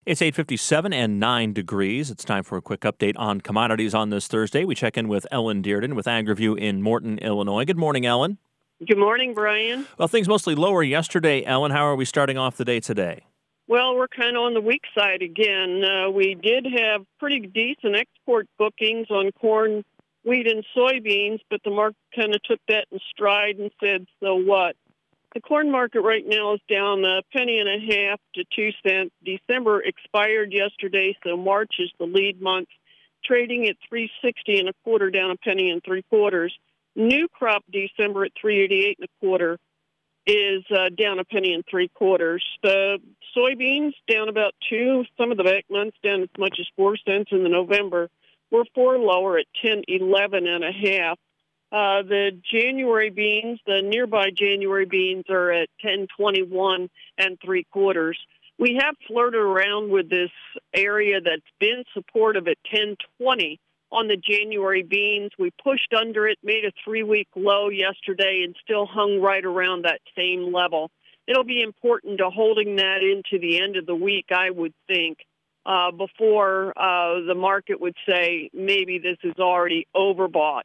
It's 8:57 and 9 degrees. It's time for a quick update on commodities on this Thursday. We check in with Ellen Dearden with AgriView in Morton, Illinois. Good morning, Ellen. Good morning, Brian. Well, things mostly lower yesterday, Ellen. How are we starting off the day today? Well, we're kind of on the weak side again. We did have pretty decent export bookings on corn, wheat, and soybeans, but the market kind of took that in stride and said, so what? The corn market right now is down a penny and a half to 2 cents. December expired yesterday, so March is the lead month, trading at 3.60 and a quarter, down a penny and 3/4. New crop December at 3.88 and a quarter is down a penny and 3/4. The soybeans down about 2. Some of the back months down as much as 4 cents in the November. We're 4 lower at 10.11 and a half. The January beans, the nearby January beans are at 10.21 and 3/4. We have flirted around with this area that's been supportive at 10.20 on the January beans. We pushed under it, made a 3-week low yesterday, and still hung right around that same level. It'll be important to holding that into the end of the week, I would think, before the market would say maybe this is already overbought.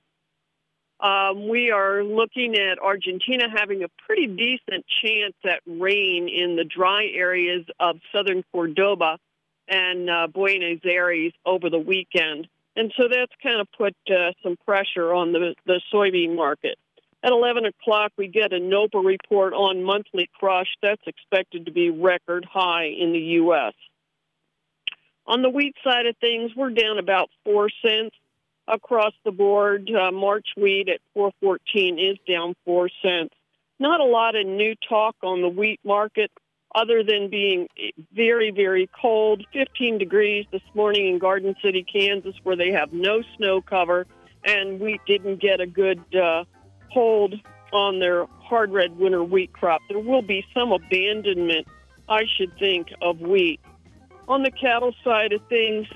We are looking at Argentina having a pretty decent chance at rain in the dry areas of southern Cordoba and Buenos Aires over the weekend. And so that's kind of put some pressure on the soybean market. At 11 o'clock, we get a NOPA report on monthly crush. That's expected to be record high in the U.S. On the wheat side of things, we're down about 4 cents. Across the board, March wheat at 4.14 is down 4 cents. Not a lot of new talk on the wheat market other than being very, very cold. 15 degrees this morning in Garden City, Kansas, where they have no snow cover, and wheat didn't get a good hold on their hard red winter wheat crop. There will be some abandonment, I should think, of wheat. On the cattle side of things,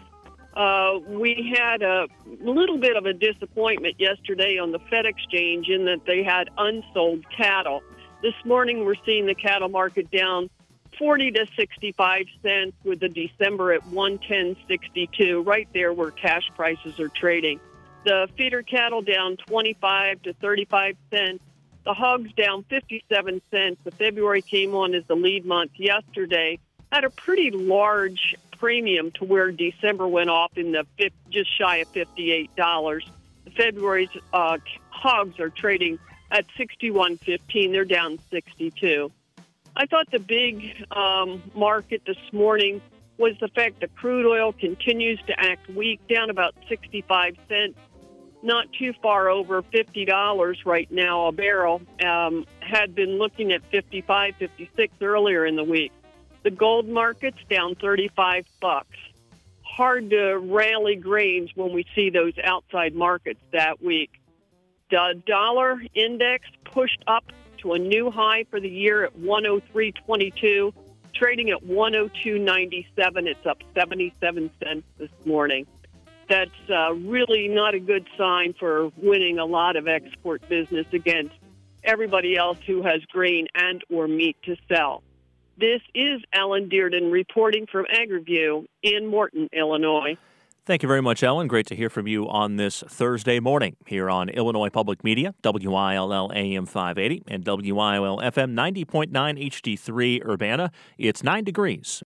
we had a little bit of a disappointment yesterday on the Fed exchange in that they had unsold cattle. This morning we're seeing the cattle market down 40 to 65 cents with the December at 110.62, right there where cash prices are trading. The feeder cattle down 25 to 35 cents. The hogs down 57 cents. The February came on as the lead month yesterday at a pretty large premium to where December went off in the just shy of $58. The February's hogs are trading at $61.15. They're down 62. I thought the big market this morning was the fact that crude oil continues to act weak, down about 65 cents, not too far over $50 right now a barrel. Had been looking at 55, 56 earlier in the week. The gold market's down $35. Hard to rally grains when we see those outside markets that week. The dollar index pushed up to a new high for the year at 103.22, trading at 102.97. It's up 77 cents this morning. That's really not a good sign for winning a lot of export business against everybody else who has grain and or meat to sell. This is Ellen Dearden reporting from AgriView in Morton, Illinois. Thank you very much, Ellen. Great to hear from you on this Thursday morning here on Illinois Public Media, WILL AM 580 and WILL FM 90.9 HD3 Urbana. It's 9 degrees.